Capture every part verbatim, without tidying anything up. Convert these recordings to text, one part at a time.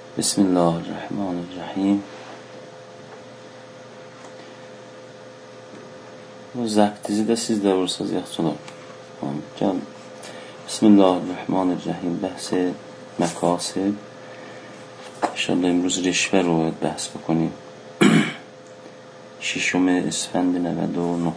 بسم الله الرحمن الرحیم. bu zaktizi de siz de vursanız yaxşılar. Tamam. Bismillahirrahmanirrahim. بحث مکاسب. انشالله امروز رشوه رو بحث بکنیم. ششم اسفند نود و نه.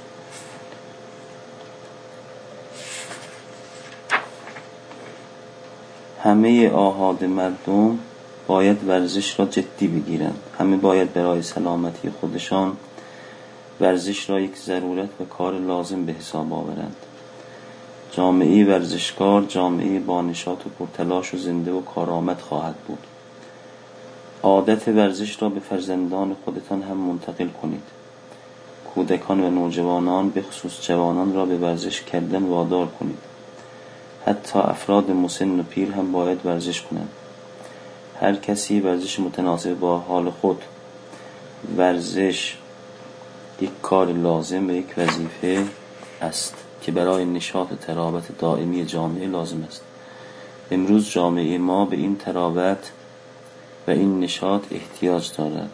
همه آحاد مردم باید ورزش را جدی بگیرند. همه باید برای سلامتی خودشان ورزش را یک ضرورت و کار لازم به حساب آورند. جامعه ورزشکار جامعه با نشاط و پرتلاش و زنده و کارآمد خواهد بود. عادت ورزش را به فرزندان خودتان هم منتقل کنید. کودکان و نوجوانان به خصوص جوانان را به ورزش کردن وادار کنید. حتی افراد مسن و پیر هم باید ورزش کنند. هر کسی ورزش متناسب با حال خود. ورزش یک کار لازم و یک وظیفه است که برای نشاط و تراوت دائمی جامعه لازم است. امروز جامعه ما به این تراوت و این نشاط احتیاج دارد.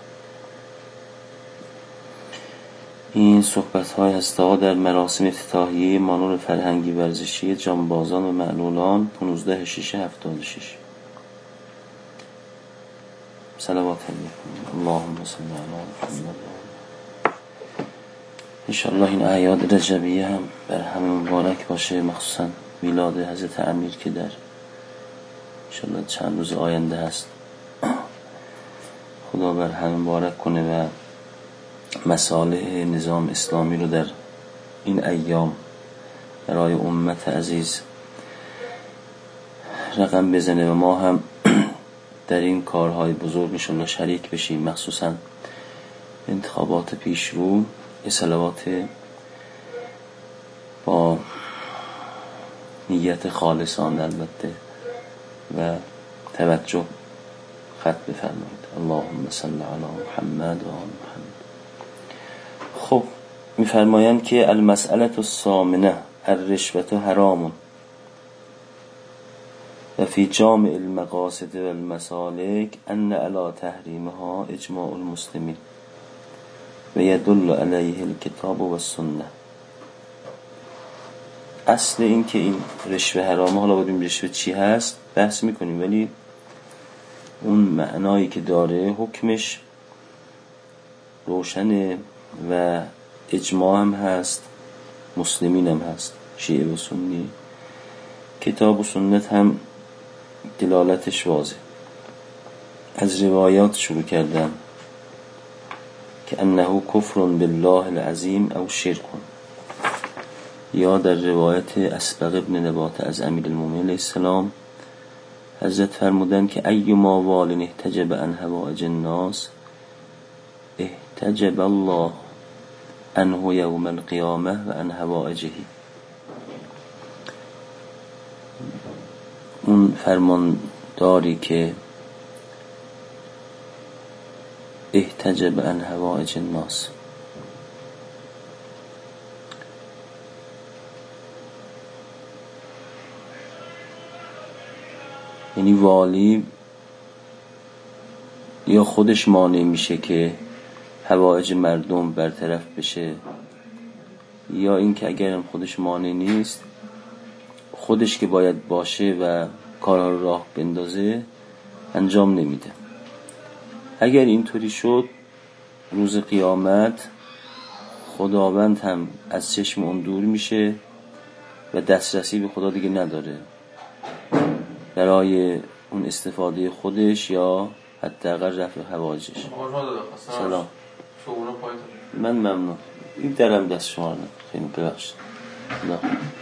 این صحبت های هسته در مراسم افتتاحیه مانور فرهنگی ورزشی جانبازان و معلولان پانزده شش هفتاد و شش. صلوات علیکم. اللهم صل علی محمد. انشالله این اعیاد رجبیه هم بر همه مبارک باشه، مخصوصا میلاد حضرت امیر که در انشالله چند روز آینده هست. خدا بر همه مبارک کنه و مصالح نظام اسلامی رو در این ایام برای امت عزیز رقم بزنه و ما هم در این کارهای بزرگ انشالله شریک بشیم، مخصوصا انتخابات پیش رو. یه صلوات با نیت خالصانه البته و توجه خط بفرمایید. اللهم صل علی محمد و آل محمد. خب میفرمایند که المسئله الثامنه الرشوة حرام و فی جامع المقاصد و المسالک ان علی تحریمها اجماع المسلمین و یدل علیه الکتاب و السنه. اصل این که این رشوه حرامه، حالا ببینیم رشوه چی هست بحث میکنیم، ولی اون معنایی که داره حکمش روشنه و اجماع هم هست، مسلمین هم هست، شیعه و سنی. کتاب و سنت هم دلالتش واضح. از روایات شروع کردن که انه کفر بالله العظیم او شرک، یا در روایت اسبغ ابن نبات از امیرالمومنین علیه السلام حضرت فرمودن که ایما وال احتجب عن حوائج الناس احتجب الله عنه یوم القیامه و عن حوائجه. اون فرمان داری که احتجب عن حوائج الناس، یعنی والی یا خودش مانع میشه که حوائج مردم برطرف بشه، یا این که اگرم خودش مانع نیست، خودش که باید باشه و کارها رو راه بندازه انجام نمیده. اگر اینطوری شد روز قیامت خداوند هم از چشم اون دور میشه و دسترسی به خدا دیگه نداره برای اون استفاده خودش یا حداقل رفع حوائجش. سلام. من ممنون. این درم دست شما نه. خیلی ببخشید. نه.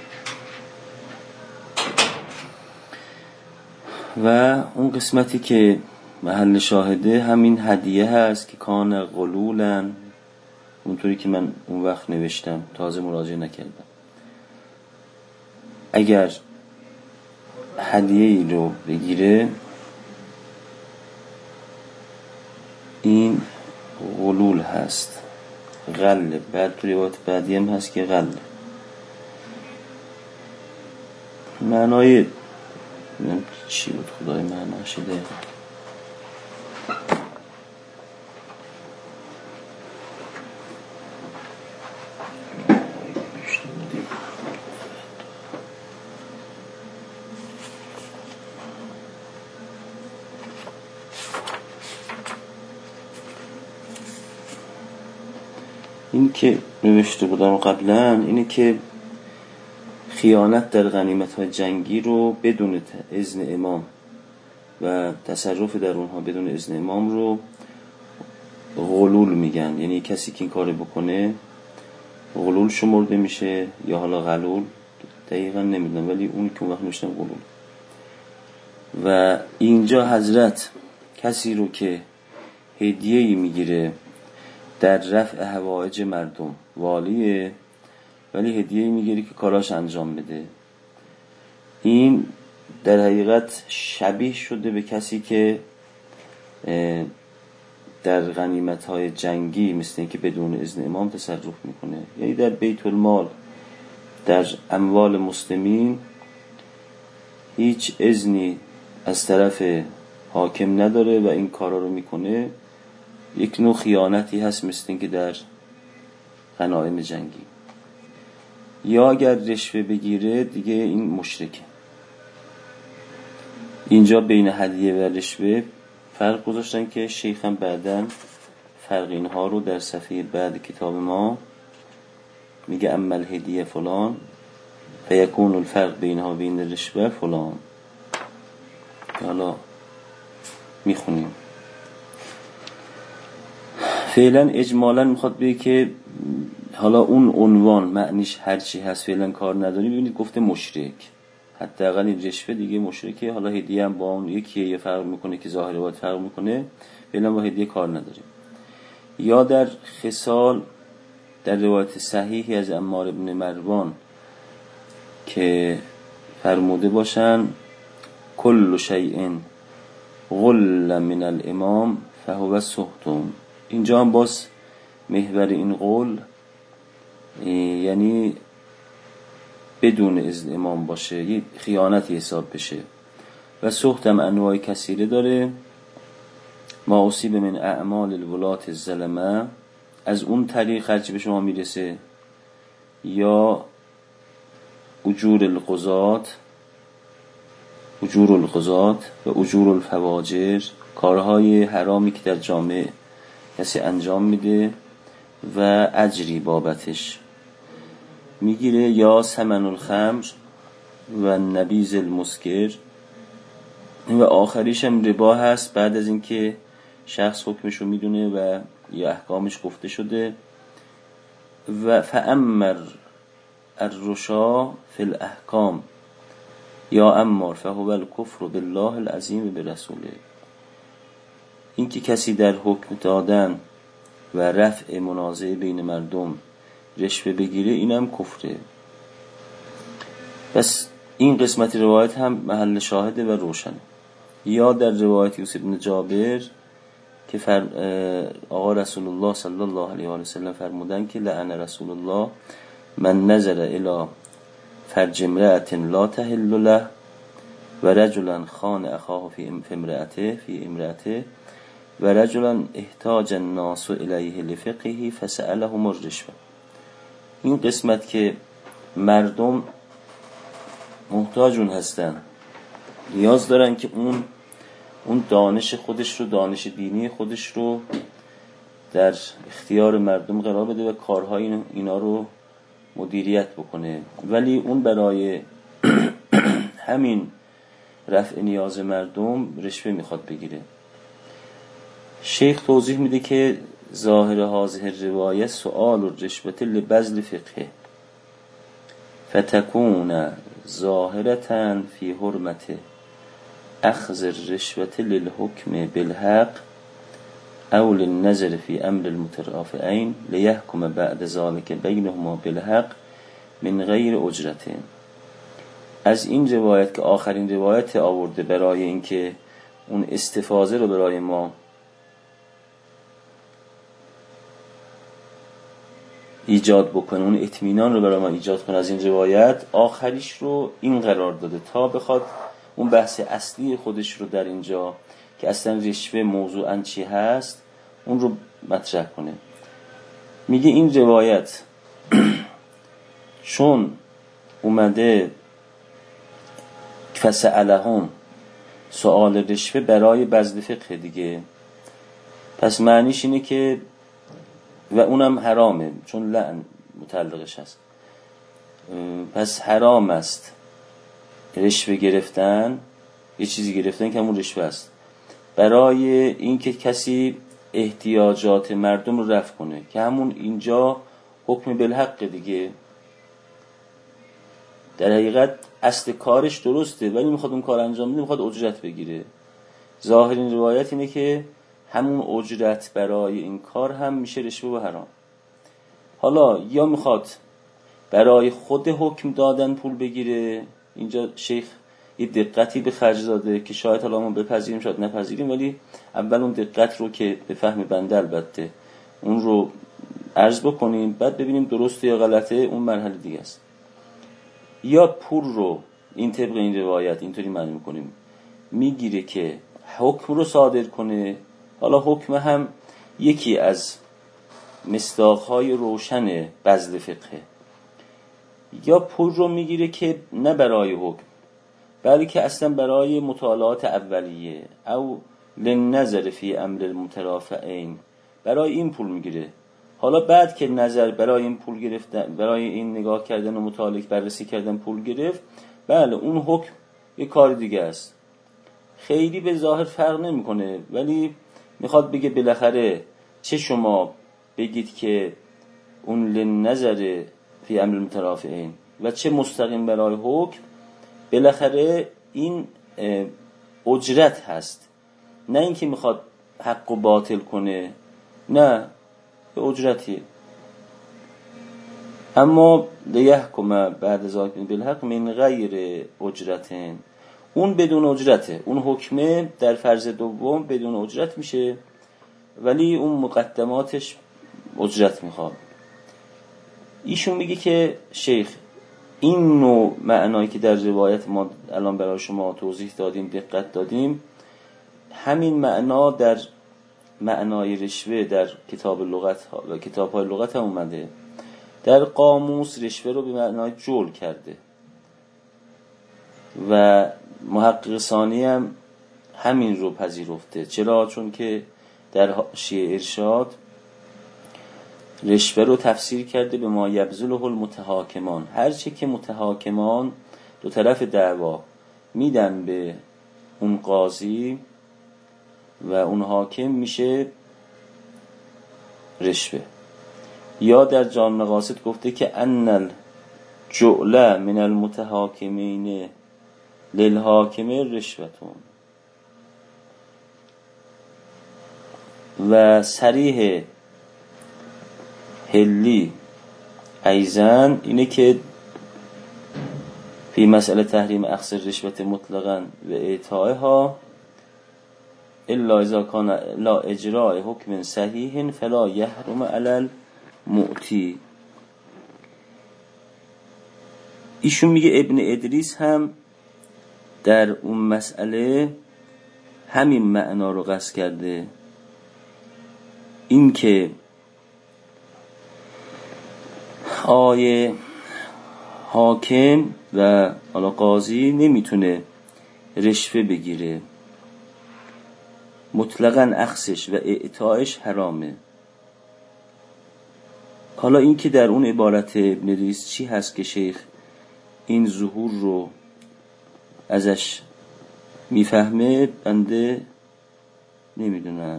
و اون قسمتی که محل شاهده همین هدیه هست که کان غلولا، اونطوری که من اون وقت نوشتم، تازه مراجعه نکردم. اگر هدیه ای رو بگیره این غلول هست، غله. بعد تو روایت بعدی هم هست که غله. معنای نمیدونم چی بود خدای معناش دقیقا. این که نوشته بودم قبلا اینه که خیانت در غنیمت‌های جنگی رو بدون اذن امام و تصرف در اونها بدون اذن امام رو غلول میگن. یعنی کسی که این کار بکنه غلول شمرده میشه یا حالا غلول، دقیقا نمیدونم، ولی اون که اون وقت نوشتم غلول. و اینجا حضرت کسی رو که هدیه‌ای میگیره در رفع حوائج مردم والیه، ولی هدیه‌ای میگیره که کاراش انجام بده، این در حقیقت شبیه شده به کسی که در غنیمت‌های جنگی مثل این که بدون اذن امام تصرف میکنه. یعنی در بیت المال، در اموال مسلمین هیچ اذنی از طرف حاکم نداره و این کارا رو میکنه. یک نوع خیانتی هست مثل این که در غنایم جنگی. یا اگر رشوه بگیره دیگه این مشرکه. اینجا بین هدیه و رشوه فرق گذاشتن که شیخ هم بعدن فرق اینها رو در صفحه بعد کتاب ما میگه اما الهدیه فلان فیکون الفرق بینها بین رشوه فلان. حالا میخونیم. فعلا اجمالا میخواد بگه که حالا اون عنوان معنیش هرچی هست فعلا کار نداری. ببینید گفته مشرک، حداقل این رشوه دیگه مشرکه. حالا هدیه هم با اون یکیه، یه فرق میکنه که ظاهر باید فرق میکنه. فعلا با هدیه کار نداریم. یا در خصال در روایت صحیحی از عمار بن مروان که فرموده باشن کل شیء غل من الامام فهو سحتم. اینجا هم باز محور این قول یعنی بدون اذن امام باشه، یه خیانتی حساب بشه. و سحت هم انواع کثیره داره. ما اصیب من اعمال الولات الظلمه، از اون طریق هرچی به شما میرسه، یا اجور القضات اجور القضات و اجور الفواجر، کارهای حرامی که در جامعه کسی انجام میده و اجری بابتش میگیره. یا ثمن الخمر و نبیذ المسکر، و آخریش هم ربا هست بعد از اینکه شخص حکمش رو میدونه و یا احکامش گفته شده. و فامر الرشا فی الاحکام یا امار فهو الکفر بالله العظیم برسوله. این که کسی در حکم دادن و رفع منازعه بین مردم رشوه بگیره اینم کفره. پس این قسمت روایت هم محل شاهده و روشنه. یا در روایت یوسف بن جابر که فر آقا رسول الله صلی الله علیه و آله و سلم فرمودن که لعن رسول الله من نظر الی فرج امرأة لا تحل له و رجلا خان اخاه فی امرأته فی امرأته و رجلا احتاج الناس الیه لفقهه فسألهم الرشوه. این قسمت که مردم محتاجون هستن، نیاز دارن که اون اون دانش خودش رو، دانش دینی خودش رو در اختیار مردم قرار بده و کارهای اینا رو مدیریت بکنه، ولی اون برای همین رفع نیاز مردم رشوه میخواد بگیره. شیخ توضیح میده که ظاهر هذه روایت سؤال الرشوه لبذل فقه فتكون ظاهرة فی حرمت اخذ الرشوه للحکم بالحق او للنظر فی امر المترافعین لیحکم بعد ذلك بینهما بالحق من غیر اجرت. از این روایت که آخرین روایت آورده برای اینکه اون استفاضه رو برای ما ایجاد بکنه، اون اطمینان رو برای ما ایجاد کنه، از این روایت آخریش رو این قرار داده تا بخواد اون بحث اصلی خودش رو در اینجا که اصلا رشوه موضوعاً چی هست اون رو مطرح کنه. میگه این روایت چون اومده فسألهم سؤال رشوه برای بذل فقه دیگه، پس معنیش اینه که و اونم حرامه چون لعن متعلقش هست، پس حرام است رشوه گرفتن، یه چیزی گرفتن که همون رشوه است، برای اینکه کسی احتیاجات مردم رو رفع کنه که همون اینجا حکم بالحق دیگه. در حقیقت اصل کارش درسته ولی میخواد اون کار انجام بده، میخواد اجرت بگیره. ظاهر این روایت اینه که همون اجرت برای این کار هم میشه رشوه و حرام. حالا یا میخواد برای خود حکم دادن پول بگیره، اینجا شیخ یه دقتی به خرج داده که شاید حالا ما بپذیریم شاید نپذیریم، ولی اول اون دقت رو که به فهم بنده البته اون رو عرض بکنیم بعد ببینیم درسته یا غلطه، اون مرحله دیگه است. یا پول رو این طبق این روایت اینطوری معنی میکنیم میگیره که حکم رو صادر کنه، حالا حکم هم یکی از مصداق‌های روشن بذل فقه. یا پول رو میگیره که نه برای حکم بلکه اصلا برای مطالعات اولیه او لنظر فی امر المترافعین، برای این پول میگیره. حالا بعد که نظر برای این پول گرفتن، برای این نگاه کردن و مطالعه بررسی کردن پول گرفت، بله اون حکم یه کار دیگه است، خیلی به ظاهر فرق نمیکنه، ولی میخواد بگه بالاخره چه شما بگید که اون لنظر فی امر المترافعین و چه مستقیم برای حکم، بالاخره این اجرت هست، نه اینکه میخواد حق و باطل کنه، نه به اجرتیه. اما لیحکم بعد ذالک بالحق من غیر اجرتن، اون بدون اجرته، اون حکمه در فرض دوم بدون اجرت میشه ولی اون مقدماتش اجرت میخواد. ایشون میگه که شیخ این نوع معنایی که در روایت ما الان برای شما توضیح دادیم دقت دادیم، همین معنا در معنای رشوه در کتاب لغت ها و کتاب های لغت هم اومده. در قاموس رشوه رو به معنای جول کرده و محقق ثانی هم همین رو پذیرفته. چرا؟ چون که در حاشیه ارشاد رشوه رو تفسیر کرده به ما یبذله المتحاکمان، هر چه که متحاکمان دو طرف دعوا میدن به اون قاضی و اون حاکم میشه رشوه. یا در جان مقاصد گفته که ان الجعل من المتحاکمین للحاکم رشوتون، و صریح هلی ایزن اینه که فی مسئله تحریم اخذ رشوت مطلقاً و اعطائها الا اذا کان لا اجراء حکم صحیح فلا یحرم علی المعطی. ایشون میگه ابن ادریس هم در اون مسئله همین معنا رو قصد کرده، این که آیه حاکم و حالا قاضی نمیتونه رشوه بگیره، مطلقاً اخذش و اعطایش حرامه. حالا این که در اون عبارت ابن ادریس چی هست که شیخ این ظهور رو ازش میفهمه بنده نمیدونم.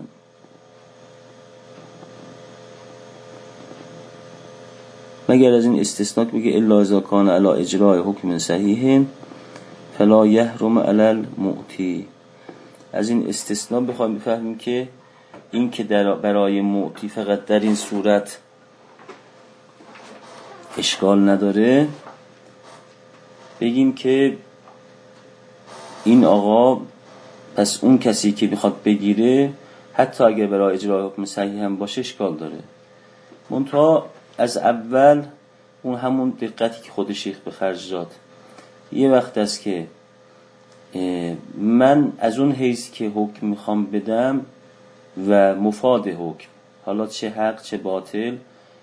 مگر از این استثناء بگه الا اذا کان علی اجراء حکم صحیح فلا یحرم علی المعطی. از این استثناء بخوایم بفهمیم که این که در برای معطی فقط در این صورت اشکال نداره، بگیم که این آقا پس اون کسی که میخواد بگیره حتی اگر برای اجرای حکم صحیح هم باشه اشکال داره. منتها از اول اون همون دقتی که خود شیخ به خرج داد، یه وقت است که من از اون حیث که حکم میخوام بدم و مفاد حکم، حالا چه حق چه باطل،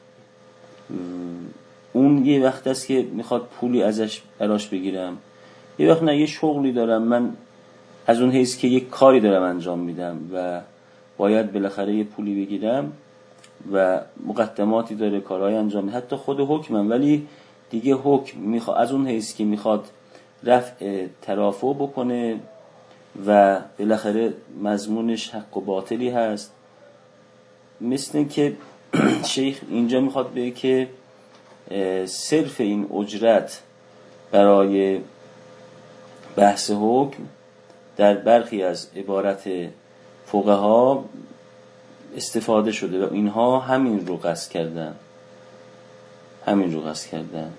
اون یه وقت است که میخواد پولی ازش براش بگیرم، یه وقت نه، یه شغلی دارم من از اون حیث که یک کاری دارم انجام میدم و باید بالاخره یه پولی بگیرم و مقدماتی داره، کارهای انجام میدم، حتی خود حکمم، ولی دیگه حکم میخواد از اون حیث که میخواد رفع ترافع بکنه و بالاخره مضمونش حق و باطلی هست. مثل که شیخ اینجا میخواد بگه که صرف این اجرت برای بحث حکم در برخی از عبارت فقها استفاده شده و اینها همین رو قصد کردن همین رو قصد کردن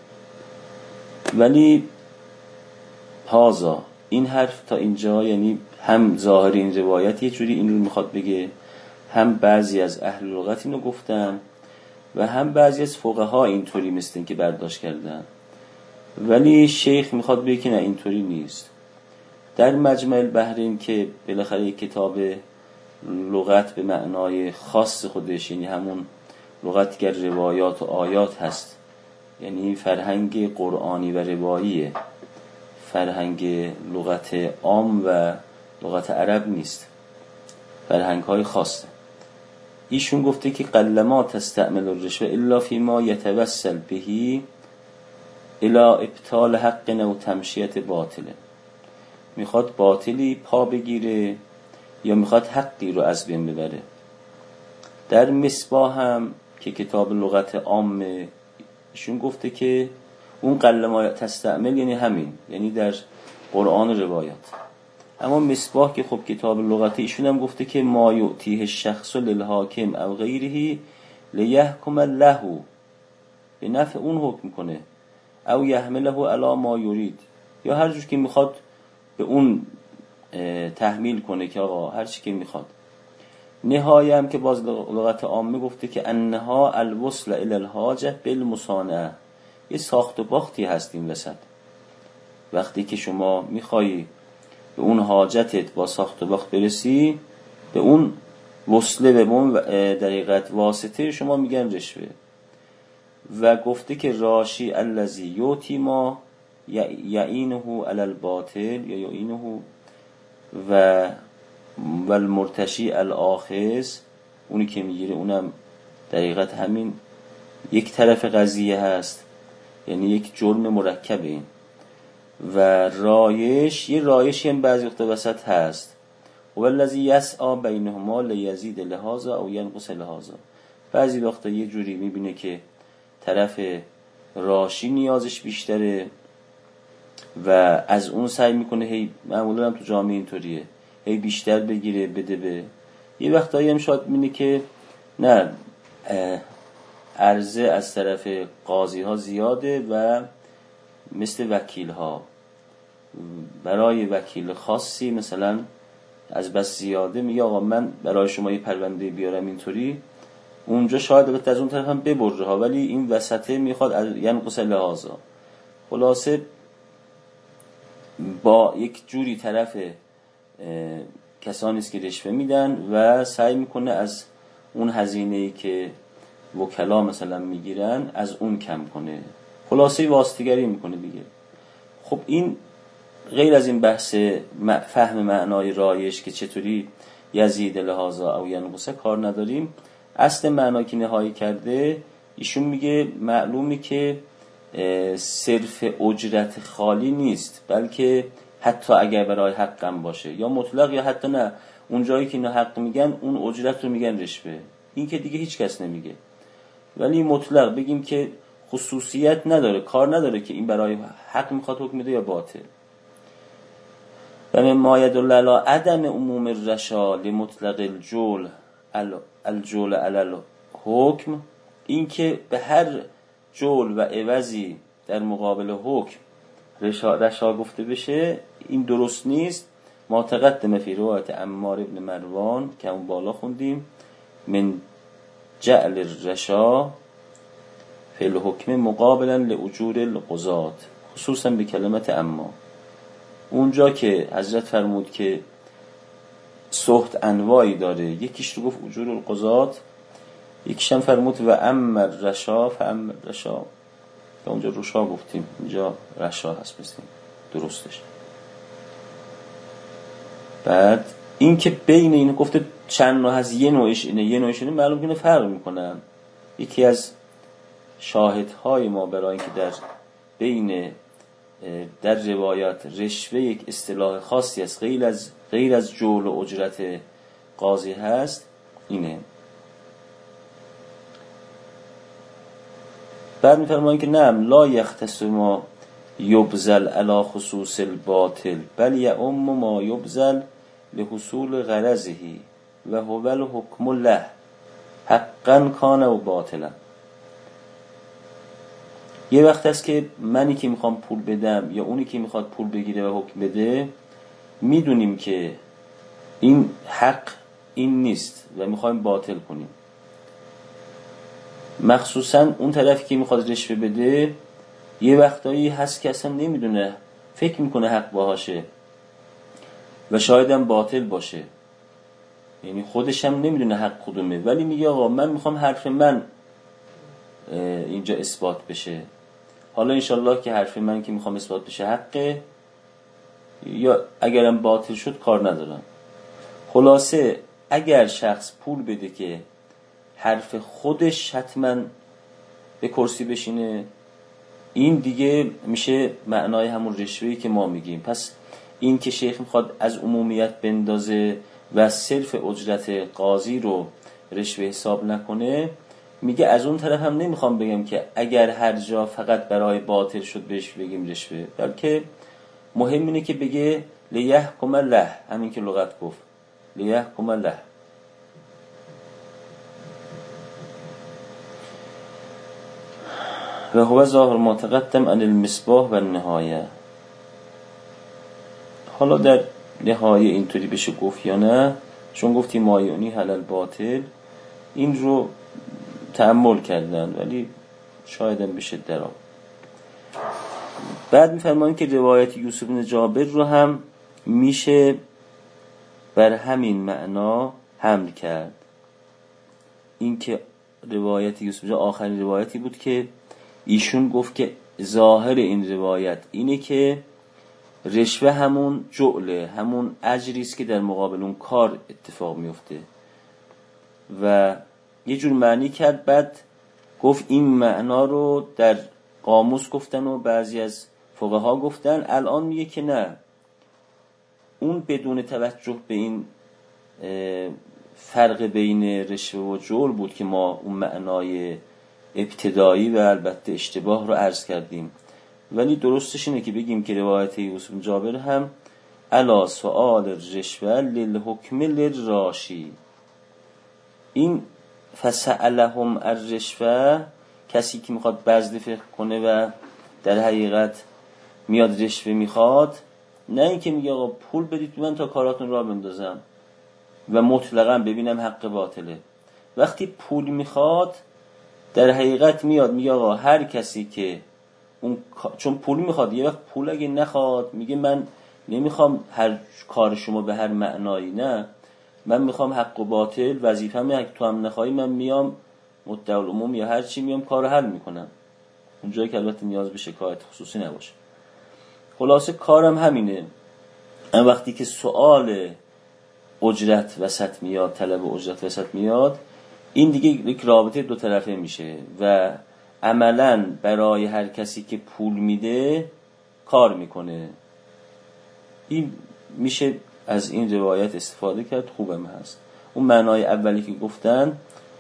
ولی هازا، این حرف تا اینجا، یعنی هم ظاهر این روایت یه جوری این رو میخواد بگه، هم بعضی از اهل لغت اینو گفتن و هم بعضی از فقها اینطوری مثل که برداشت کردن، ولی شیخ میخواد بگه که نه، اینطوری نیست. در مجمع البحرین که بالاخره یک کتاب لغت به معنای خاص خودش، یعنی همون لغت گر روایات و آیات هست، یعنی فرهنگ قرآنی و رواییه، فرهنگ لغت عام و لغت عرب نیست، فرهنگ های خاصه. ایشون گفته که قلما تستعمل الرشوه الا فيما يتوسل به الى ابطال حق و تمشیت باطله، میخواد باطلی پا بگیره یا میخواد حقی رو از بین ببره. در مصباح هم که کتاب لغت عامه، ایشون گفته که اون قلما تستعمل یعنی همین، یعنی در قرآن و روایات. اما مصباح که خب کتاب لغت، ایشون هم گفته که ما یعطیه الشخص للحاکم او غیره لیحکم له، به نفع اون حکم کنه، او یحمله علی ما یرید، یا هر جور که میخواد به اون تحمیل کنه که آقا هر چی که میخواد. نهایه هم که باز لغت عامه گفته که انها الوصل الی الحاجه بالمصانعه، یه ساخت و باختی هست این وسط. وقتی که شما میخوایی به اون حاجتت با ساخت و باخت برسی، به اون وصله، به اون دقیقت واسطه شما میگن رشوه. و گفته که راشی الذی یوتی ما یعینه علی الباطل یا یعینه و والمرتشی الاخذ، اونی که میگیره اونم دقیقت همین یک طرف قضیه هست، یعنی یک جرم مرکبه این. و رایش، یه رایشی هم بعضی وقت وسط هست، و الذی یسعی بینهما لیزید لهذا او ینقص لهذا، بعضی وقت یه جوری میبینه که طرف راشی نیازش بیشتره و از اون سعی میکنه، هی معمولا هم تو جامعه اینطوریه، هی بیشتر بگیره بده به. یه وقتایی هم شاید میبینه که نه، عرضه از طرف قاضی ها زیاده و مثل وکیل ها، برای وکیل خاصی مثلا از بس زیاده میگه آقا من برای شما یه پرونده بیارم اینطوری، اونجا شاید البته از اون طرف هم ببره ها، ولی این وسطه میخواد ینقص لهذا. خلاصه با یک جوری طرف کسانی است که رشوه میدن و سعی میکنه از اون هزینه‌ای که وکلا مثلا میگیرن از اون کم کنه، خلاصه واسطه‌گری میکنه دیگه. خب این غیر از این بحث فهم معنای رایش که چطوری یزید لهذا او ینقص کار نداریم. اصل معنایی که نهایی کرده ایشون میگه معلومی که صرف اجرت خالی نیست، بلکه حتی اگر برای حقم باشه یا مطلق یا حتی نه، اون جایی که نه حق میگن اون اجرت رو میگن رشوه، این که دیگه هیچ کس نمیگه. ولی مطلق بگیم که خصوصیت نداره، کار نداره که این برای حق میخواد حکم بده یا باطل. و من ما یدل علی عدم عموم الرشا لمطلق الجول الجول علی الحکم، این که به هر جول و عوضی در مقابل حکم رشا, رشا گفته بشه، این درست نیست. ما تقدم فی روایت عمار ابن مروان که اون بالا خوندیم، من جعل الرشا فی الحکم مقابلا لاجور القضات، خصوصا به کلمت اما. اونجا که حضرت فرمود که سحت انواعی داره، یکیش رو گفت اجور القضات، یکیش هم فرمود و امر رشا فامر رشا، که اونجا رشا گفتیم، اینجا رشا هست بستیم درستش. بعد این که بین اینو گفته چند نوع هست، یه نوعش اینه یه نوعش اینه، معلوم کنه فرق میکنن. یکی از شاهدهای ما برای اینکه در بین در روایات رشوه یک اصطلاح خاصی است غیر از غیر از جول و اجرت قاضی هست اینه. بعد میفرمایند که نعم لا یختص ما یبذل علی خصوص الباطل بل یعم ما یبذل لحصول غرضه و هو الحکم الله حقا کان و باطلا. یه وقت است که منی که میخوام پول بدم یا اونی که میخواد پول بگیره و حکم بده میدونیم که این حق این نیست و میخوایم باطل کنیم. مخصوصا اون طرفی که میخواد رشوه بده یه وقتایی هست که اصلا نمیدونه، فکر میکنه حق باهاشه و شاید هم باطل باشه، یعنی خودش هم نمیدونه حق کدومه، ولی میگه آقا من میخوام حرف من اینجا اثبات بشه. حالا انشالله که حرف من که میخوام اثبات بشه حقه، یا اگرم باطل شد کار ندارم. خلاصه اگر شخص پول بده که حرف خودش حتما به کرسی بشینه، این دیگه میشه معنای همون رشوهی که ما میگیم. پس این که شیخ میخواد از عمومیت بندازه و صرف اجرت قاضی رو رشوه حساب نکنه، میگه از اون طرف هم نمیخوام بگم که اگر هر جا فقط برای باطل شد بهش بگیم رشوه، بلکه مهم اینه که بگه لیحکم الله، همین که لغت گفت لیحکم الله. و هو ظاهر ما تقدم عن المصباح و النهایه. حالا در نهایه اینطوری بشه گفت یا نه، چون گفتی مایونی حلال باطل، این رو تأمل کردن ولی شاید هم بشه درام. بعد میفرمایند که روایت یوسف بن جابر رو هم میشه بر همین معنا حمل کرد. این که روایت یوسف بن جابر آخرین روایتی بود که ایشون گفت که ظاهر این روایت اینه که رشوه همون جعله، همون اجری است که در مقابل اون کار اتفاق میفته و یه جور معنی کرد. بعد گفت این معنا رو در قاموس گفتن و بعضی از فقها گفتن، الان میگه که نه، اون بدون توجه به این فرق بین رشوه و جعل بود که ما اون معنای ابتدایی و البته اشتباه رو عرض کردیم. ولی درستش اینه که بگیم که روایت یوسف بن جابر هم الا سؤال رشوه للحکم للراشی، این فسألهم الرشوه، کسی که میخواد بذل فقه کنه و در حقیقت میاد رشوه میخواد، نه این که میگه آقا پول بدید من تا کاراتون را بندازم و مطلقاً ببینم حق باطله. وقتی پول میخواد در حقیقت میاد میگه آقا هر کسی که اون چون پول میخواد، یه وقت پول اگه نخواد میگه من نمیخوام هر کار شما به هر معنایی، نه من میخوام حق و باطل، وظیفه‌مه، اگه تو هم نخوای من میام مدعی العموم یا هر چی میام کارو حل میکنم، اونجایی که البته نیاز به شکایت خصوصی نباشه. خلاصه کارم همینه. اما وقتی که سؤال اجرت وسط میاد، طلب اجرت وسط میاد، این دیگه یک رابطه دو طرفه میشه و عملاً برای هر کسی که پول میده کار میکنه. این میشه از این روایت استفاده کرد، خوبم هست. اون معنای اولی که گفتن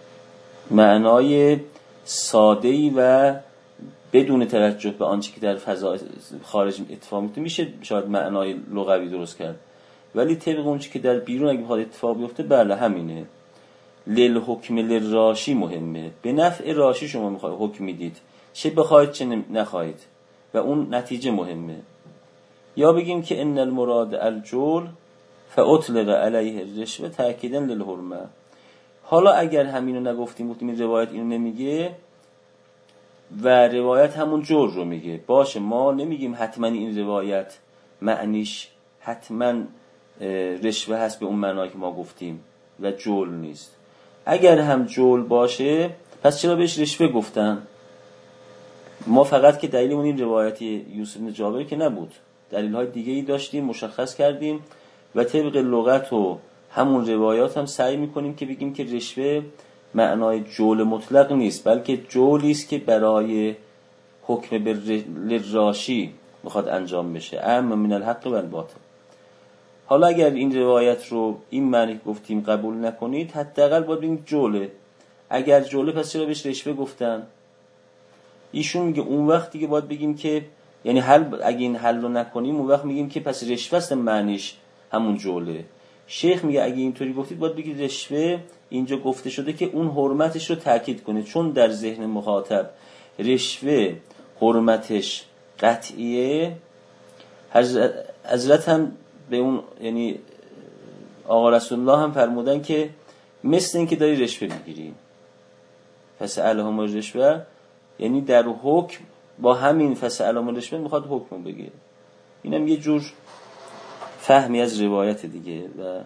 معنای ساده‌ای و بدون توجه به آنچه که در فضا خارج اتفاق میفته میشه شاید معنای لغوی درست کرد، ولی طبق اونچه که در بیرون اگه بخواد اتفاق بیفته بله همینه. لیل حکم لیل راشی مهمه، به نفع راشی شما میخواید حکم میدید، چه بخواید چه نخواید، و اون نتیجه مهمه. یا بگیم که ان المراد الجول فاطلق علیه الرشوه تاکیدا للحرمه. حالا اگر همینو نگفتیم، گفتیم این روایت اینو نمیگه و روایت همون جور رو میگه، باشه ما نمیگیم حتما این روایت معنیش حتما رشوه هست به اون معنایی که ما گفتیم و جول نیست. اگر هم جول باشه پس چرا بهش رشوه گفتن؟ ما فقط که دلیلمون این روایت یوسف بن جابر که نبود، دلیل‌های دیگه‌ای داشتیم مشخص کردیم و طبق لغت و همون روایات هم سعی می‌کنیم که بگیم که رشوه معنای جول مطلق نیست، بلکه جولی است که برای حکم بالراشی میخواد انجام بشه، اما من الحق و الباطل. حالا اگر این روایت رو این معنی گفتیم قبول نکنید، حداقل باید بگیم جوله. اگر جوله پس چرا بهش رشوه گفتن؟ ایشون میگه اون وقت دیگه باید بگیم که یعنی حل اگه این حل رو نکنیم اون وقت میگیم که پس رشوه است معنیش همون جوله. شیخ میگه اگه اینطوری گفتید باید بگید رشوه اینجا گفته شده که اون حرمتش رو تاکید کنه، چون در ذهن مخاطب رشوه حرمتش قطعیه. حضرت, حضرت هم به اون یعنی آقا رسول الله هم فرمودن که مثل این که داری رشوه میگیری، پس علهم رشوه، یعنی در حکم با همین فس علم رشوه میخواد حکم بگه. اینم یه جور فهمی از روایت دیگه. و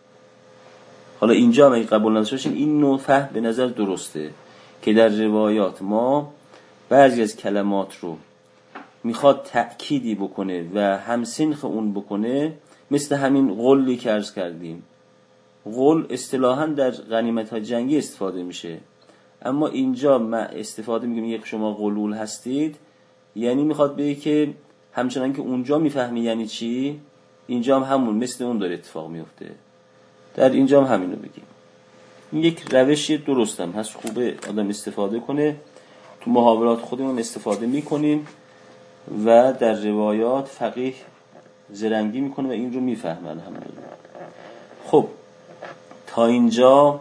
حالا اینجا هم اگه قبول نداشته باشیم این نوع فهم به نظر درسته که در روایات ما بعضی از کلمات رو میخواد تأکیدی بکنه و همسنخ اون بکنه، مثل همین غلی که عرض کردیم. غل اصطلاحاً در غنیمت‌های جنگی استفاده میشه، اما اینجا ما استفاده میگیم یک شما غلول هستید، یعنی میخواد بگه که همچنان که اونجا میفهمی یعنی چی، اینجا هم همون مثل اون داره اتفاق میفته. در اینجا هم همینو بگیم. این یک روشی درستم هست، خوبه آدم استفاده کنه. تو محاورات خودمون استفاده میکنیم و در روایات فقیه زرنگی میکنه و این رو میفهمن همون. خب تا اینجا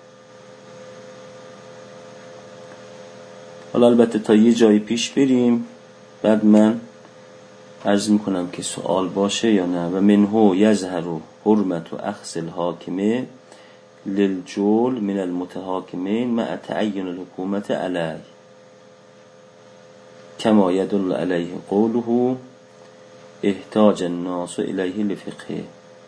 حالا البته تا یه جایی پیش بریم، بعد من عرض میکنم که سوال باشه یا نه. و منهو یظهر حرمت و اخذ الحاکمه للجول من المتحاکمین مع تعین الحکومت علیه کما یدل علیه قوله احتاج الناس الیه لفقه.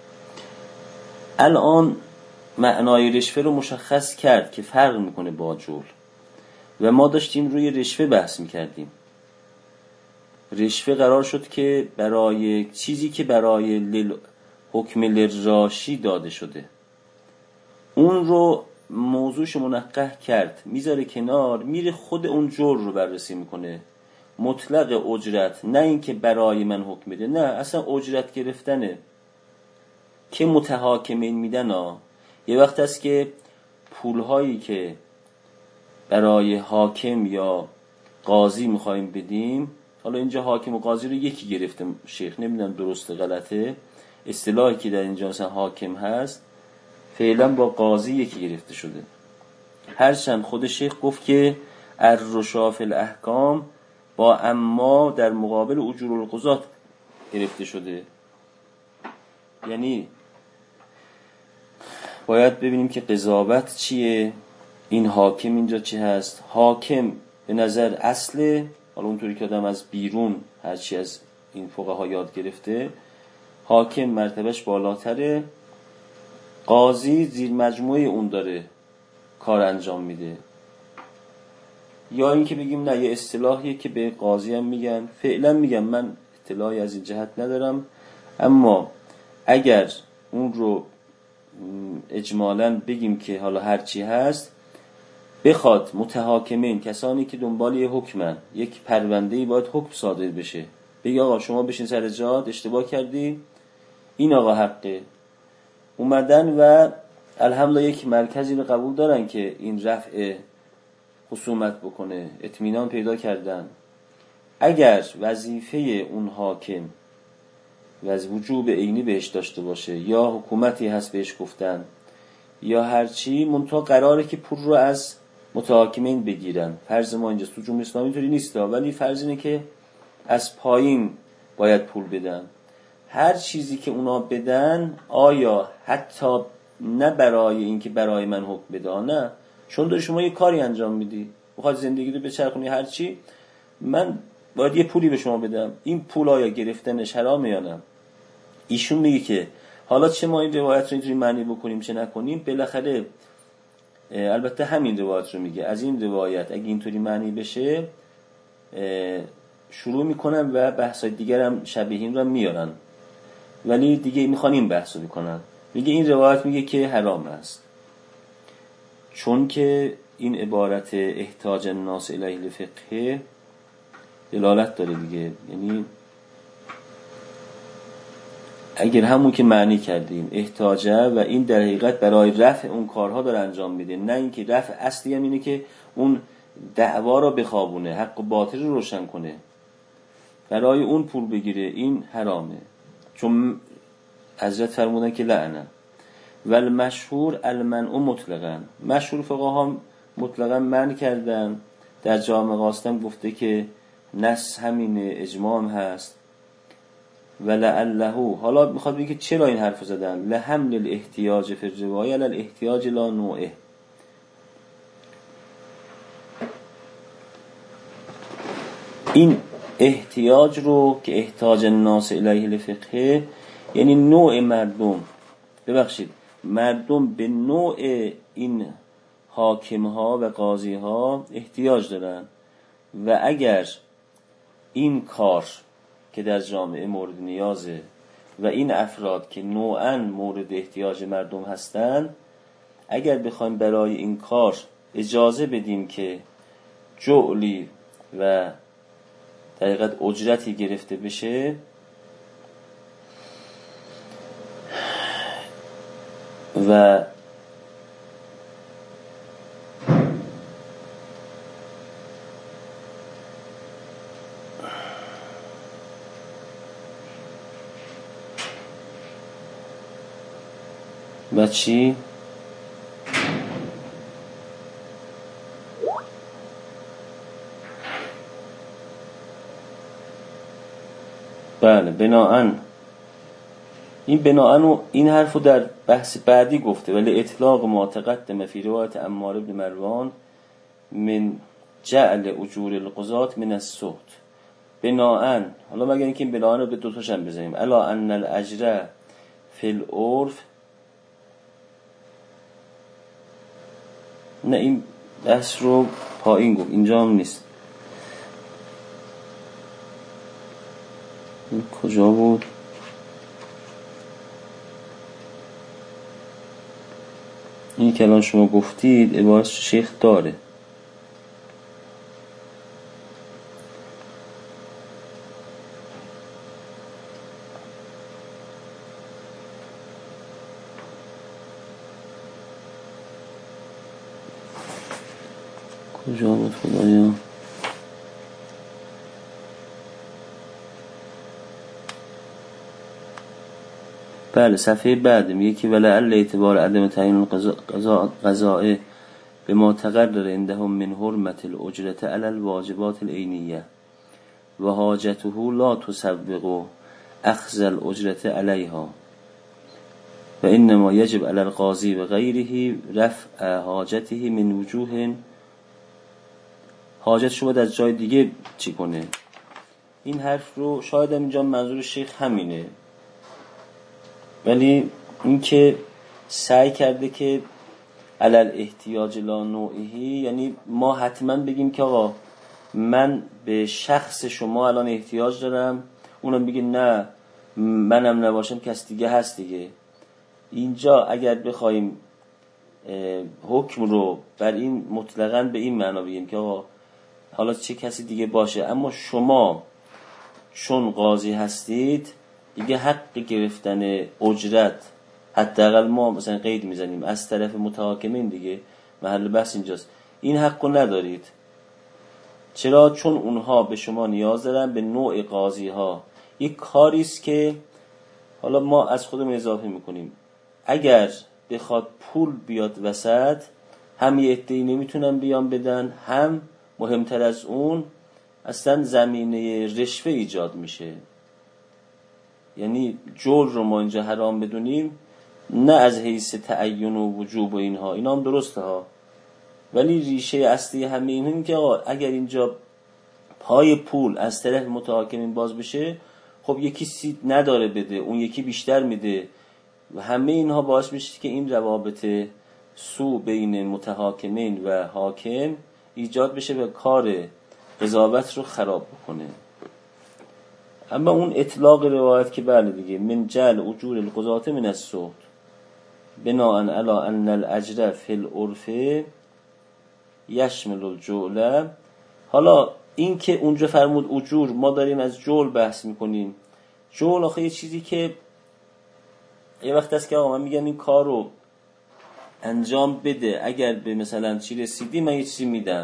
الان معنای رشوه رو مشخص کرد که فرق میکنه با جول و ما داشتیم روی رشوه بحث میکردیم. رشوه قرار شد که برای چیزی که برای لل... حکم للراشی داده شده اون رو موضوعش منقح کرد، میذاره کنار، میره خود اون جور رو بررسی میکنه. مطلق اجرت، نه اینکه برای من حکم بده، نه اصلا اجرت گرفتنه که متحاکمین میدن ها. یه وقت هست که پولهایی که برای حاکم یا قاضی میخوایم بدیم، حالا اینجا حاکم و قاضی رو یکی گرفته شیخ، نمیدونم درسته غلطه، اصطلاحی که در اینجا مثلا حاکم هست فعلا با قاضی یکی گرفته شده. هرچند خود شیخ گفت که الرشاف الاحکام با اما در مقابل اجور القضات گرفته شده. یعنی باید ببینیم که قضاوت چیه، این حاکم اینجا چی هست. حاکم به نظر اصله، حالا اونطوری که آدم از بیرون هرچی از این فقها یاد گرفته، حاکم مرتبهش بالاتره، قاضی زیر مجموعه اون داره کار انجام میده. یا اینکه بگیم نه یه اصطلاحیه که به قاضی هم میگن، فعلا میگم من اطلاعی از این جهت ندارم، اما اگر اون رو اجمالاً بگیم که حالا هرچی هست، بخواد متحاکمین، کسانی که دنبال یه حکمن، یک پرونده‌ای باید حکم صادر بشه، بگی آقا شما بشین سر جات، اشتباه کردی، این آقا حقه، اومدن و الحمدلله یک مرکزی رو قبول دارن که این رفع خصومت بکنه، اطمینان پیدا کردن. اگر وظیفه اون حاکم و از وجوب عینی بهش داشته باشه یا حکومتی هست بهش گفتن یا هرچی، منتها قراره که پول رو از متحاکمین بگیرن. فرض ما اینجا تو جمهوری اسلامی اینطوری نیست، ولی فرض اینه که از پایین باید پول بدن. هر چیزی که اونا بدن، آیا حتی نه برای اینکه برای من حکم بده، نه، چون داری شما یه کاری انجام میدی، میخواد زندگی رو بچرخونی، هرچی، من باید یه پولی به شما بدم، این پول آیا گرفتنش حرامه یا نه؟ ایشون میگه که حالا چه ما این روایت رو اینجوری معنی بکنیم چه نکنیم، بالاخره البته همین روایت رو میگه، از این روایت اگه اینطوری معنی بشه شروع میکنن و بحثای دیگر هم شبیه رو میارن، ولی دیگه میخوان این بحث رو بکنن. میگه این روایت میگه که حرام است، چون که این عبارت احتاج الناس الیه لفقه دلالت داره دیگه، یعنی اگر همون که معنی کردیم احتاجه و این در حقیقت برای رفع اون کارها داره انجام میده، نه اینکه رفع اصلی هم اینه که اون دعوا رو بخوابونه، حق و باطل رو روشن کنه، برای اون پول بگیره، این حرامه. چون حضرت فرمودن که لعنه ول مشهور المنع مطلقاً، مشهور فقها مطلقاً منع کردن، در جامع قاسم گفته که نص همین اجماع هست. ولعله، حالا میخواد بگه چرا این حرف زدن، لحمل الاحتیاج فی الروایه علی الاحتیاج لا نوعه، این احتیاج رو که احتاج الناس الیه لفقه یعنی نوع مردم، ببخشید مردم به نوع این حاکم ها و قاضی ها احتیاج دارن و اگر این کار که در جامعه مورد نیازه و این افراد که نوعاً مورد احتیاج مردم هستند، اگر بخوایم برای این کار اجازه بدیم که جعلی و در حقیقت اجرتی گرفته بشه و و چی؟ بله بناهن این بناهن و این حرف رو در بحث بعدی گفته، ولی اطلاق ما تقدم فی روایت عمار بن مروان من جعل اجور القضات من السحت بناهن. حالا مگر اینکه این بناهن رو به دوتاش هم بزنیم، الا ان الاجر فی العرف، نه این بحث رو پایین گفت، اینجا هم نیست. این کجا بود؟ این که الان شما گفتید عبارت شیخ داره. کجا بود خدایا؟ بله صفحه بعد میگه که ولعل اعتبار عدم تعیین قضاء به ما تقرر عندهم من حرمت الاجرة علی الواجبات العینیه و حاجته لا تسبق اخذ الاجرة علیها و انما یجب علی القاضی و غیره رفع حاجته من وجوه، حاجت شما از جای دیگه چی کنه. این حرف رو شاید هم اینجا منظور شیخ همینه، ولی این که سعی کرده که علل احتیاج لا نوعهی، یعنی ما حتما بگیم که آقا من به شخص شما الان احتیاج دارم، اونم بگه نه منم نباشم کس دیگه هست دیگه. اینجا اگر بخوایم حکم رو بر این مطلقاً به این معنا بگیم که آقا حالا چه کسی دیگه باشه، اما شما چون قاضی هستید دیگه حق گرفتن اجرت، حداقل ما مثلا قید میزنیم از طرف متحاکمین، دیگه محل بحث اینجاست، این حقو ندارید. چرا؟ چون اونها به شما نیاز دارن، به نوع قاضی ها. یک کاریست که حالا ما از خودمون اضافه میکنیم، اگر بخواد پول بیاد وسط، هم یه عده‌ای نمیتونن بیان بدن، هم مهمتر از اون اصلا زمینه رشوه ایجاد میشه. یعنی جور رو ما اینجا حرام بدونیم، نه از حیث تعین و وجوب و اینها، اینا هم درسته ها، ولی ریشه اصلی همه این هم که اگر اینجا پای پول از طرف متحاکمین باز بشه، خب یکی سید نداره بده، اون یکی بیشتر میده و همه اینها باعث میشه که این روابط سو بین متحاکمین و حاکم ایجاد بشه و کار قضاوت رو خراب بکنه. اما اون اطلاق روایت که بله دیگه من جعل اجور القضاة من السخط بناء علی ان الاجر فی العرف یشمل الجعل. حالا این که اونجا فرمود اجور، ما داریم از جعل بحث میکنیم. جعل آخه یه چیزی که یه وقت است که آقا من میگم این کار رو انجام بده، اگر به مثلا چی رسیدی من یه چیزی میدم.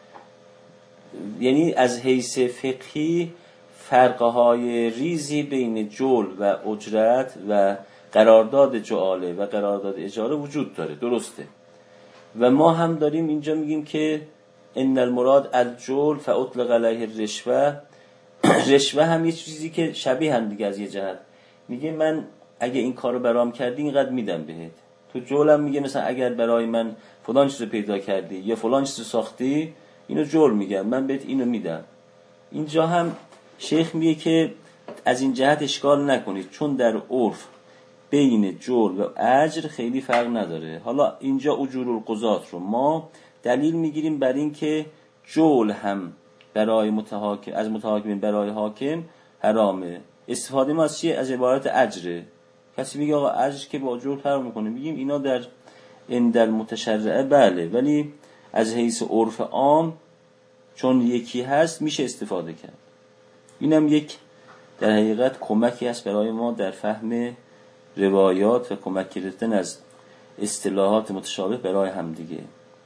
یعنی از حیث فقهی فرقهای ریزی بین جعل و اجرت و قرارداد جعاله و قرارداد اجاره وجود داره، درسته. و ما هم داریم اینجا میگیم که ان المراد الجعل فاطلق علیه الرشوه. رشوه هم یه چیزی که شبیه هم دیگه از یه جهت میگه من اگه این کارو برام کردی اینقدر میدم بهت. تو جعل هم میگه مثلا اگر برای من فلان چیزو پیدا کردی یا فلان چیزو ساختی، اینو جعل میگم، من بهت اینو میدم. اینجا هم شیخ میگه که از این جهت اشکال نکنید، چون در عرف بین جعل و اجر خیلی فرق نداره. حالا اینجا اجور القضاة رو ما دلیل میگیریم بر این که جعل هم برای متحاکم از متحاکمین برای حاکم حرامه. استفاده ما از چیه؟ از عبارت اجره. کسی میگه آقا اجر که با جعل فرق میکنه، میگیم اینا در عند المتشرعه بله، ولی از حیث عرف عام چون یکی هست میشه استفاده کرد. اینم یک در حقیقت کمکی است برای ما در فهم روایات و کمک گرفتن از اصطلاحات متشابه برای همدیگه.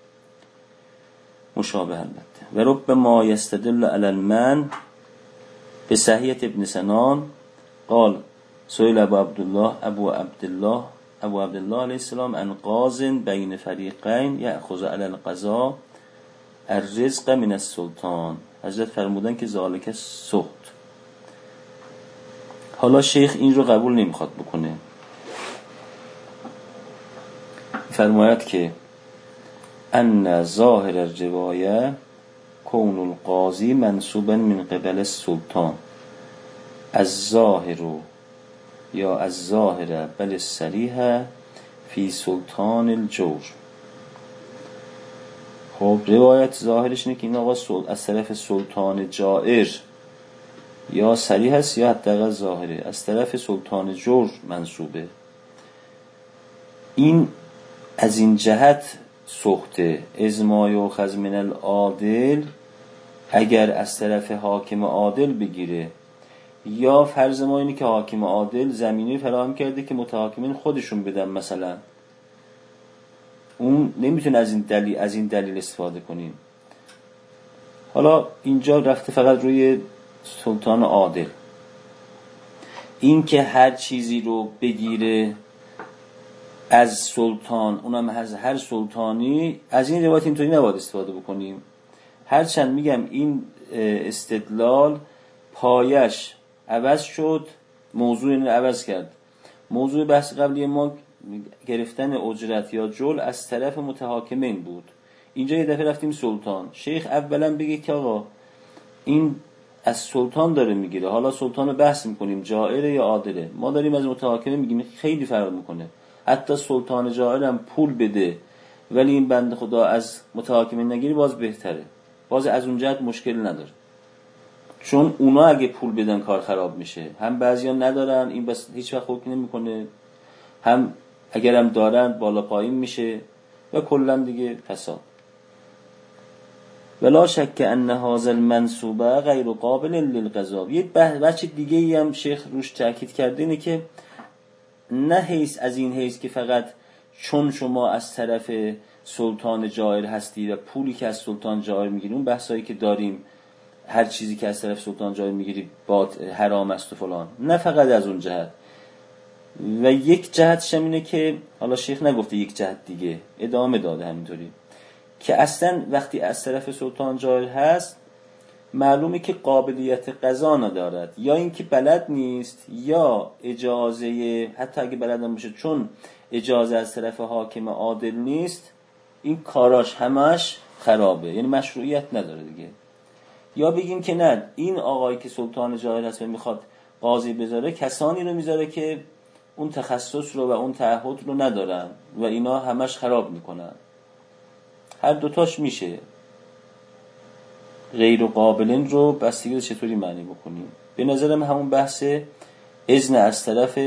مشابه البته. و رب ما یستدل علی المن به صحیحت ابن سنان قال سئل ابو عبدالله ابو عبدالله ابو عبدالله علیه السلام عن قاض بین فریقین یأخذ علی القضاء الرزق من السلطان. حضرت فرمودن که ذالک سخط. حالا شیخ این رو قبول نمیخواد بکنه، فرماید که ان ظاهر الروایه کون القاضی منصوبا من قبل السلطان الظاهر یا الظاهر بل الصریح فی سلطان الجور. خب روایت ظاهرش اینه که این آقا از طرف سلطان جائر یا صریح است یا حداقل ظاهره از طرف سلطان جور منصوبه. این از این جهت سخته. از ما یؤخذ من العادل، اگر از طرف حاکم عادل بگیره، یا فرض ما اینه که حاکم عادل زمینه فراهم کرده که متحاکمین خودشون بدن، مثلا اون نمیتونه از این دلیل از این دلیل استفاده کنیم. حالا اینجا رفته فقط روی سلطان عادل. این که هر چیزی رو بگیره از سلطان، اونم از هر سلطانی، از این روایت اینطوری نباید استفاده بکنیم. هرچند میگم این استدلال پایش عوض شد، موضوع اینو عوض کرد. موضوع بحث قبلی ما گرفتن اجرت یا جل از طرف متحاکمین بود. اینجا یه دفعه رفتیم سلطان. شیخ اولا بگه که آقا این از سلطان داره میگیره، حالا سلطان رو بحث میکنیم جائره یا عادله. ما داریم از متحاکمین میگیم، خیلی فرق میکنه. حتی سلطان جائر هم پول بده ولی این بنده خدا از متحاکمین نگیری باز بهتره، باز از اون جهت مشکل نداره. چون اونا اگه پول بدن کار خراب میشه. هم بعضیا ندارن، این بس هیچ وقت حکم نمیکنه، هم اگرم دارن بالا پایین میشه و کلا دیگه فساد. ولا شک ان هذا المنصوبه غیر قابل للقضاء. یه بچه دیگه ای هم شیخ روش تاکید کرده اینه که نه حیث از این حیث که فقط چون شما از طرف سلطان جائر هستی و پولی که از سلطان جائر میگیری، اون بحثایی که داریم هر چیزی که از طرف سلطان جائر میگیری با حرام است و فلان، نه فقط از اون جهت. و یک جهتش هم اینه که حالا شیخ نگفته یک جهت دیگه، ادامه داده همینطوری که اصلا وقتی از طرف سلطان جائر هست معلومه که قابلیت قضا ندارد، یا اینکه بلد نیست، یا اجازه، حتی اگه بلد هم باشه چون اجازه از طرف حاکم عادل نیست، این کاراش همش خرابه، یعنی مشروعیت نداره دیگه. یا بگیم که نه، این آقایی که سلطان جائر هست و میخواد قاضی بذاره کسانی رو میذاره که اون تخصص رو و اون تعهد رو ندارن و اینا همش خراب میکنن. هر دوتاش میشه. غیر قابلین رو بستگی چطوری معنی بکنیم. به نظرم همون بحث اذن از طرف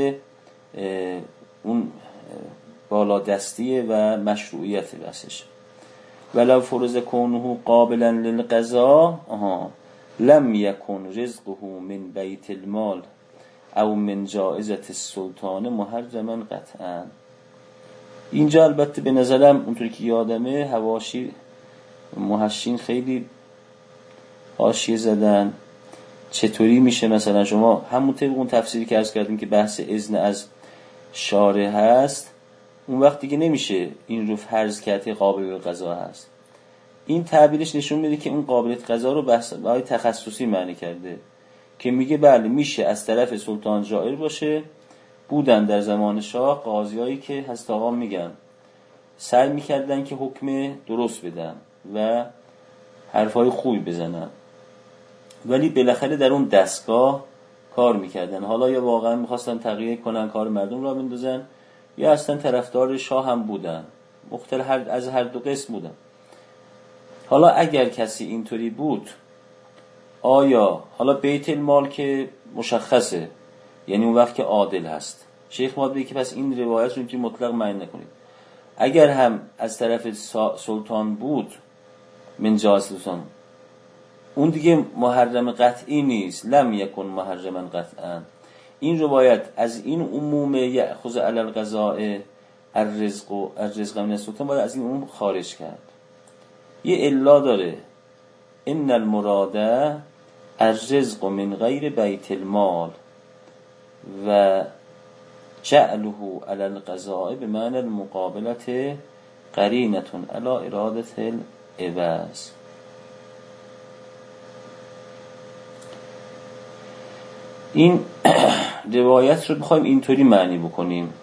اون بالادستیه و مشروعیت بحثش. ولو فرض کونه قابلا للقضاء آها لم یکن رزقه من بیت المال او من جائزة السلطان محرما قطعا. اینجا البته به نظرم اونطوری که یادمه حواشی محشین خیلی حاشیه زدن. چطوری میشه مثلا شما همون طبق اون تفسیری که عرض کردیم که بحث اذن از شارع هست، اون وقت دیگه نمیشه این رو فرض کرد که قابل قضا هست. این تعبیرش نشون میده که اون قابلیت قضا رو بحث برای تخصصی معنی کرده که میگه بله میشه از طرف سلطان جائر باشه. بودن در زمان شاه قاضیایی که هست آقا میگن سعی میکردن که حکم درست بدن و حرفای خوبی بزنن، ولی بالاخره در اون دستگاه کار میکردن. حالا یا واقعا میخواستن تغییر کنن کار مردم را بندازن یا اصلا طرفدار شاه هم بودن. مختلف هر از هر دو قسم بودن. حالا اگر کسی اینطوری بود آیا حالا بیت المال که مشخصه، یعنی اون وقت که عادل هست. شیخ ماد بگه که پس این روایت رو اینطوری مطلق معنی نکنید. اگر هم از طرف سلطان بود من جائزة سلطان، اون دیگه محرم قطعی نیست. لم یکن محرما قطعا. این روایت از این عموم یأخذ علی القضاء الرزق و الرزق من السلطان باید از این عموم خارج کرد. یه الا داره، ان المراد الرزق من غیر بیت المال و جعله علی القضاء بمعنى المقابلة قرینة علی اراده العوض. این روایت رو بخوایم اینطوری معنی بکنیم.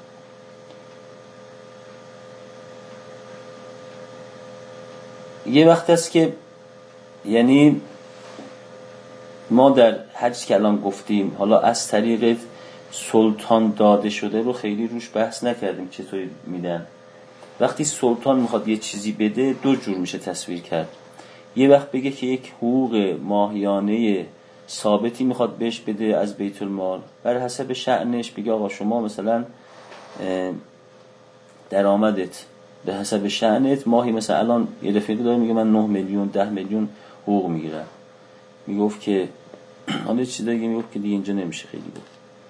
یه وقت است که یعنی ما در حج که الان گفتیم حالا از طریق سلطان داده شده رو خیلی روش بحث نکردیم چطوری میدن. وقتی سلطان میخواد یه چیزی بده دو جور میشه تصویر کرد. یه وقت بگه که یک حقوق ماهیانه ثابتی میخواد بهش بده از بیت المال بر حسب شأنش. بگه آقا شما مثلا درآمدت به حسب شأنت ماهی مثلا الان یه رفیقی داره میگه من نه میلیون ده میلیون حقوق میگیرم. میگفت که حالا چیزا دیگه میگفت که دیگه اینجا نمیشه خیلی بود.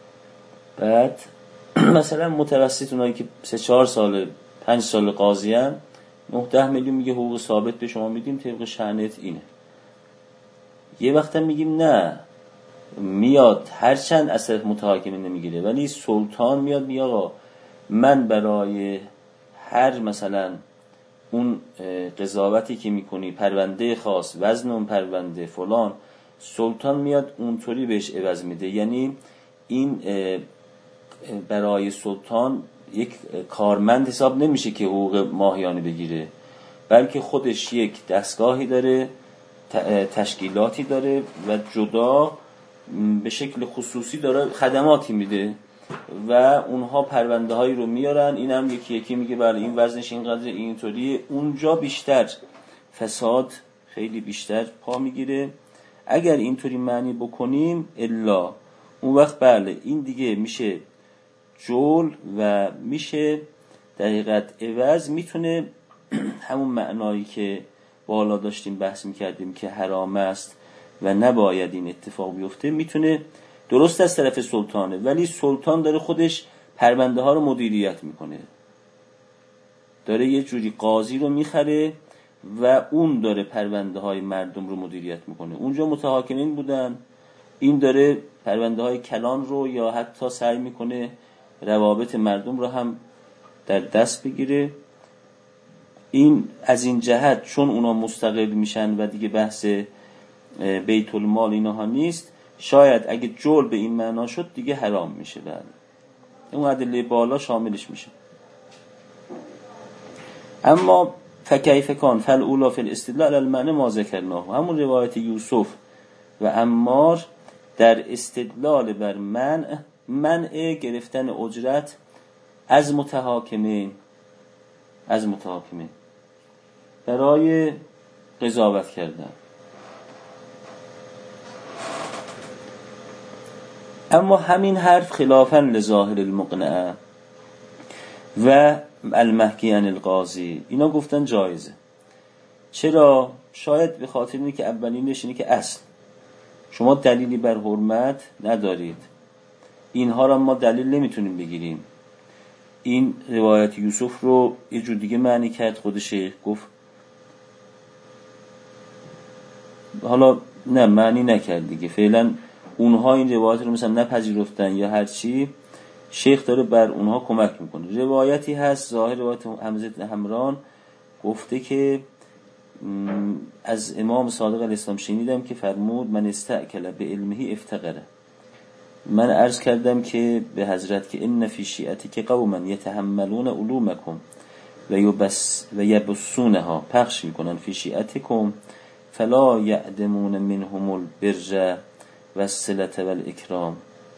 بعد مثلا متوسط اونایی که سه چهار سال پنج سال قاضی ان نه ده میلیون میگه حقوق ثابت به شما میدیم طبق شأنت اینه. یه وقت هم میگیم نه میاد هرچند از طرف متحاکمه نمیگیره ولی سلطان میاد میگه آقا من برای هر مثلا اون قضاوتی که میکنی پرونده خاص وزن اون پرونده فلان سلطان میاد اونطوری بهش عوض میده. یعنی این برای سلطان یک کارمند حساب نمیشه که حقوق ماهیانه بگیره، بلکه خودش یک دستگاهی داره تشکیلاتی داره و جدا به شکل خصوصی داره خدماتی میده و اونها پرونده هایی رو میارن. این هم یکی یکی میگه بله این وزنش اینقدر اینطوری. اونجا بیشتر فساد خیلی بیشتر پا میگیره. اگر اینطوری معنی بکنیم الا اون وقت بله این دیگه میشه جول و میشه دقیقت عوض. میتونه همون معنایی که بالا داشتیم بحث میکردیم که حرام است و نباید این اتفاق بیفته میتونه درست از طرف سلطانه ولی سلطان داره خودش پرونده ها رو مدیریت میکنه، داره یه جوری قاضی رو میخره و اون داره پرونده های مردم رو مدیریت میکنه. اونجا متحاکمین بودن، این داره پرونده های کلان رو یا حتی سعی میکنه روابط مردم رو هم در دست بگیره. این از این جهت چون اونا مستقل میشن و دیگه بحث بیت المال اینها نیست، شاید اگه جول به این معنا شد دیگه حرام میشه. بعد اون ادله بالا شاملش میشه. اما فکیف کان فالاولا فی الاستدلال المعنی ما ذکرناه، همون روایت یوسف و عمار در استدلال بر منع منع گرفتن اجرت از متحاکمین از متحاکمین برای قضاوت کردن. اما همین حرف خلافاً لظاهر المقنعه و المحکی عن القاضی اینا گفتن جایزه. چرا؟ شاید به خاطر اینه که اولینش اینه که اصل شما دلیلی بر حرمت ندارید، اینها را ما دلیل نمیتونیم بگیریم. این روایت یوسف رو یه جور دیگه معنی کرد خود شیخ، گفت حالا نه معنی نکرد دیگه، فعلا اونها این روایت رو مثلا نپذیرفتن یا هر چی، شیخ داره بر اونها کمک میکنه. روایتی هست ظاهر روایت حمزه حمران گفته که از امام صادق علیه السلام شنیدم که فرمود من استأکل به علمه افتقره. من عرض کردم که به حضرت که ان فی شیعتی که قوما یتحملون علومکم و یبس و یبسونها، پخش میکنن فی شیعتکم فلا یعدمون منهم البر و الصلة و الاکرام.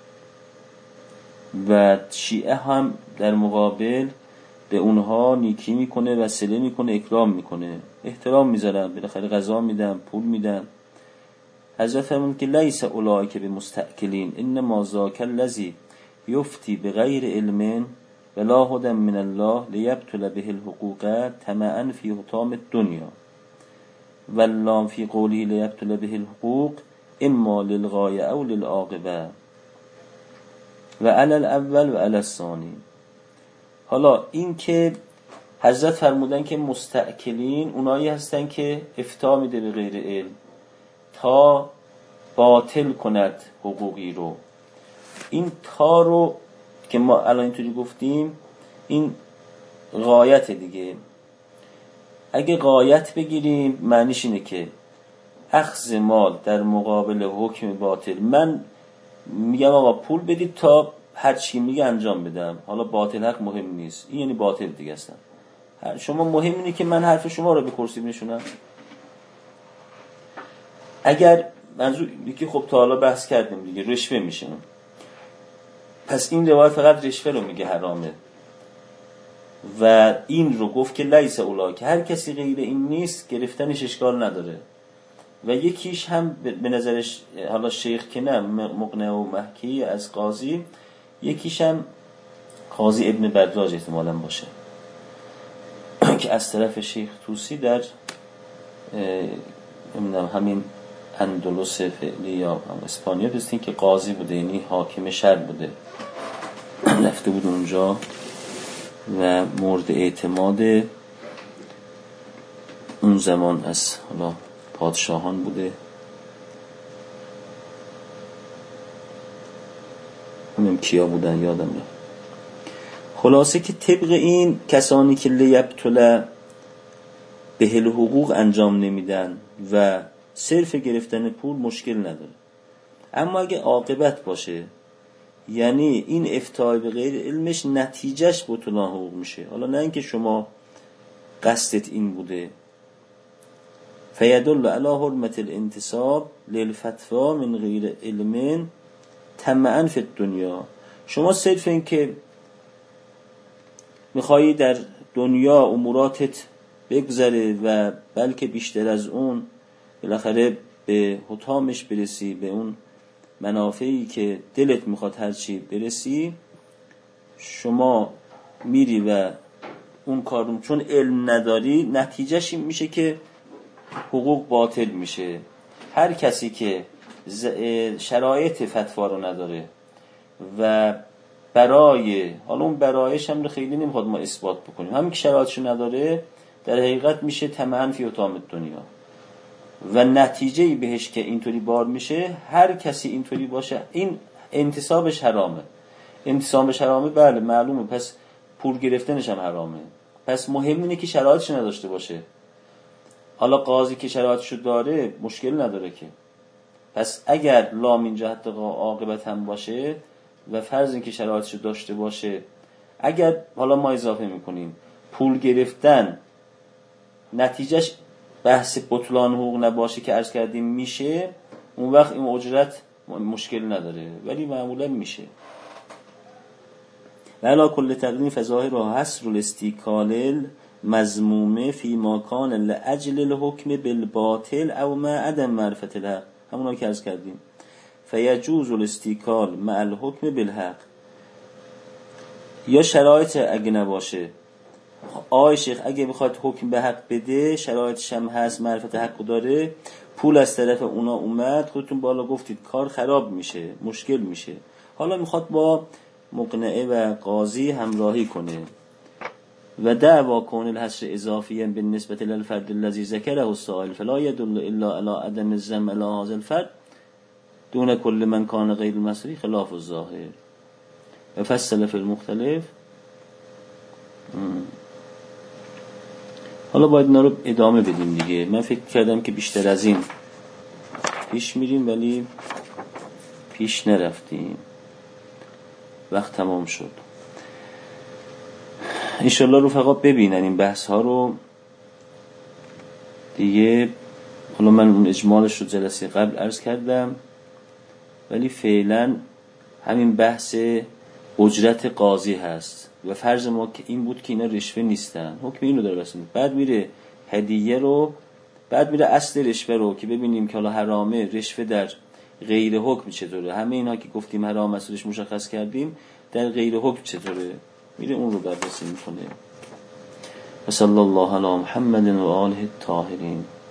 و شیعه هم در مقابل به اونها نیکی میکنه، وصله میکنه، اکرام میکنه، احترام میذارن، بالاخره غذا میدن، پول میدن. حضرت فرمود که لیس اولئک بمستأکلین انما ذاک الذی یفتی بغیر علم ولا هدى من الله لیبطل به الحقوق طمعا فی حطام الدنیا واللام فی قوله لیبطل به الحقوق اما للغایه او للعاقبه و علی الاول و علی الثانی. حالا این که حضرت فرمودن که مستأکلین اونایی هستن که افتاء میده به غیر علم تا باطل کند حقوقی رو. این تا رو که ما الان اینطوری گفتیم این غایت دیگه. اگه غایت بگیریم معنیش اینه که اخذ مال در مقابل حکم باطل، من میگم آقا پول بدید تا هر چی میگه انجام بدم، حالا باطل حق مهم نیست، این یعنی باطل دیگه هستن. شما مهم اینه که من حرف شما رو به کرسی بنشونم. اگر منظور یکی خب تا حالا بحث کردیم دیگه رشوه میشه، پس این روایت فقط رشوه رو میگه حرامه و این رو گفت که لیس اولا، که هر کسی غیر این نیست گرفتنش اشکال نداره. و یکیش هم به نظرش حالا شیخ که نه مقنع و محکی از قاضی، یکیش هم قاضی ابن بدراج احتمالاً باشه که از طرف شیخ توسی در همین اندلس فعلی یا اسپانیا بستین که قاضی بوده، یعنی حاکم شهر بوده، رفته بود اونجا و مورد اعتماد اون زمان از حالا پادشاهان بوده. همین کیا بودن یادم نه. خلاصه که طبق این کسانی که لیبطل به حقوق انجام نمیدن و صرف گرفتن پول مشکل نداره. اما اگه عاقبت باشه، یعنی این افتای به غیر علمش نتیجهش بطلان حقوق میشه، حالا نه اینکه شما قصدت این بوده، فیدل علی حرمت الانتصاب للفتوا من غیر علم طمعا فی الدنیا. شما صرف این که میخوایی در دنیا اموراتت بگذره و بلکه بیشتر از اون بالاخره به حطامش برسی، به اون منافعی که دلت میخواد هرچی برسی، شما میری و اون کارون چون علم نداری، نتیجهش این میشه که حقوق باطل میشه. هر کسی که شرایط فتوا رو نداره و برای حالا اون برایش هم خیلی نمیخواد ما اثبات بکنیم، همین که شرایطشو نداره در حقیقت میشه طمعاً فی حطام دنیا و نتیجه‌ای بهش که اینطوری بار میشه. هر کسی اینطوری باشه این انتصابش حرامه. انتصابش حرامه، بله معلومه، پس پول گرفتنش هم حرامه. پس مهم اینه که شرایطش نداشته باشه. حالا قاضی که شرایطشو داره مشکل نداره که. پس اگر لام این جهت عاقبت هم باشه و فرض این که شرایطشو داشته باشه، اگر حالا ما اضافه میکنیم پول گرفتن نتیجهش بحث بطلان حقوق نباشه که عرض کردیم میشه، اون وقت این اجرت مشکل نداره، ولی معمولا میشه. ولا کل تقدیم فظاهر و حصر الاستیکال مضمومه فی ما کان لاجل الحکم بالباطل او ما عدم معرفت الحق، همونایی که عرض کردیم. فیجوز الاستیکال مع الحکم بالحق. یا شرایط اگه نباشه، آقای شیخ اگه بخواد حکم به حق بده شرایطش هم هست، معرفت حق داره، پول از طرف اونا اومد، خودتون بالا گفتید کار خراب میشه، مشکل میشه، حالا میخواد با مقنعه و قاضی همراهی کنه و دعوا کون الحصر اضافیا بالنسبه للفرد الذي ذكره السائل فلا يدل الا على عدم الذم على هذا الفرد دون كل من كان غير المصري خلاف الظاهر و فصل فی المختلف. حالا باید اینا رو ادامه بدیم دیگه. من فکر کردم که بیشتر از این پیش میریم ولی پیش نرفتیم، وقت تمام شد. انشالله رفقا ببینن این بحث ها رو دیگه. حالا من اون اجمالش رو جلسه قبل عرض کردم، ولی فعلا همین بحث اجرت قاضی هست و فرض ما که این بود که اینا رشوه نیستن، حکم اینو داره بسید، بعد میره هدیه رو، بعد میره اصل رشوه رو که ببینیم که حالا حرامه، رشوه در غیر حکم چطوره، همه اینا که گفتیم حرام اصلش مشخص کردیم، در غیر حکم چطوره، میره اون رو بررسی میکنه. صلی الله علی محمد و آله الطاهرین.